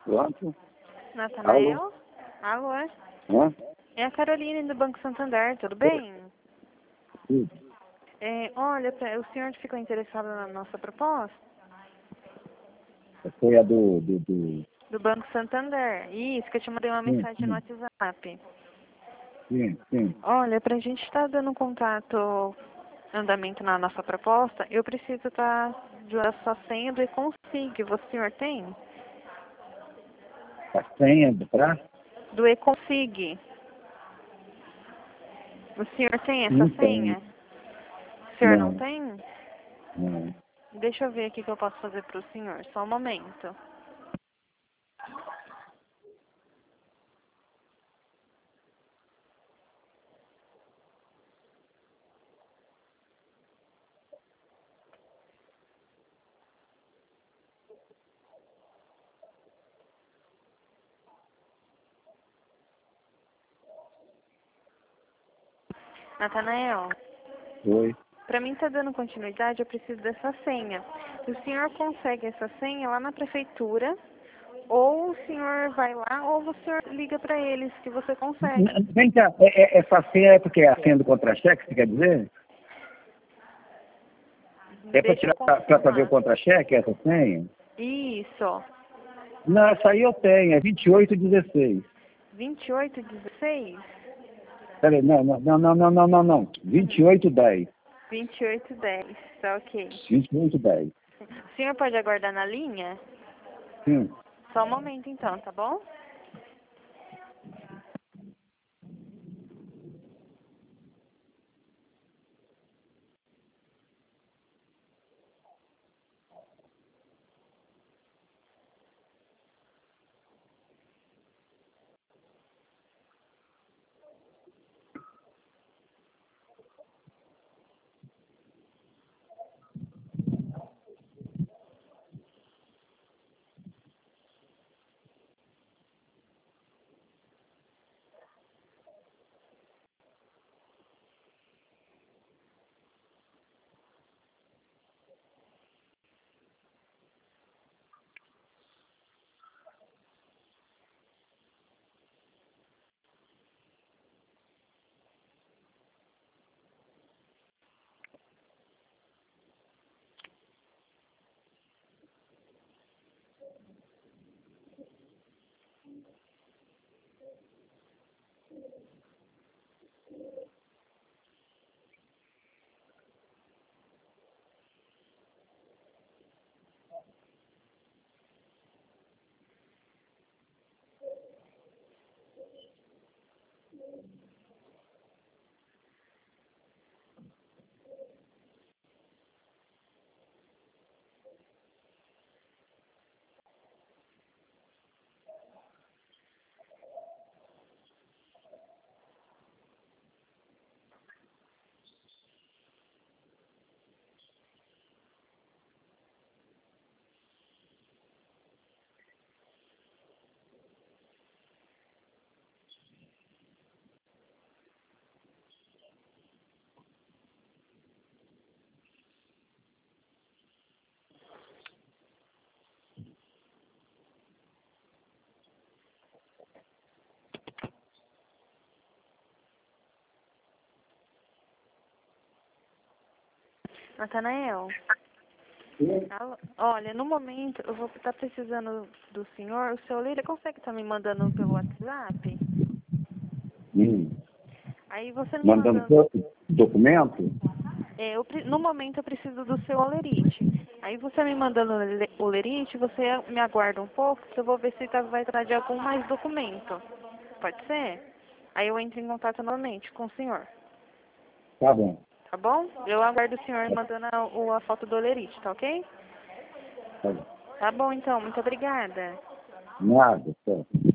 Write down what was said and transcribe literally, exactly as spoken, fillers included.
Pronto. Natanael? Alô? é? Hã? É a Caroline do Banco Santander, tudo bem? Sim. É, olha, pra- o senhor ficou interessado na nossa proposta? Foi a do... do, do... Do Banco Santander. Isso, que eu te mandei uma Sim, mensagem no sim, WhatsApp. sim, sim. Olha, pra gente estar dando um contato, andamento na nossa proposta, eu preciso estar de sua senha do Econsig. O senhor tem? A senha do pra? Do Econsig. O senhor tem essa Não tem. senha? O senhor não Não, tem? não. Deixa eu ver aqui o que eu posso fazer pro senhor. Só um momento. Natanael, Foi. para mim tá dando continuidade, eu preciso dessa senha. O senhor consegue essa senha lá na prefeitura, ou o senhor vai lá, ou o senhor liga para eles que você consegue. Vem cá, é, é, essa senha é porque é a senha do contra-cheque, você quer dizer? É para Deixa eu tirar, para fazer o confirmar. contra-cheque, essa senha? Isso. Não, essa aí eu tenho, é vinte e oito dezesseis. vinte e oito dezesseis? Peraí, não, não, não, não, não, não, não, não. vinte e oito dez. vinte e oito dez, tá ok. vinte e oito dez. O senhor pode aguardar na linha? Sim. Só um momento então, tá bom? Natanael? Alô? Olha, no momento eu vou estar precisando do senhor. O seu líder consegue estar me mandando pelo WhatsApp? Hum. Aí você me Mandando mandando. todo documento? É, eu, pre- no momento eu preciso do seu olerite. Aí você me mandando o le- o olerite, você me aguarda um pouco, que eu vou ver se tá, vai trazer algum mais documento. Pode ser? Aí eu entro em contato novamente com o senhor. Tá bom. Tá bom? Eu aguardo o senhor mandando a, o- a foto do olerite, tá ok? Tá bom. Tá bom então, muito obrigada. Nada, certo.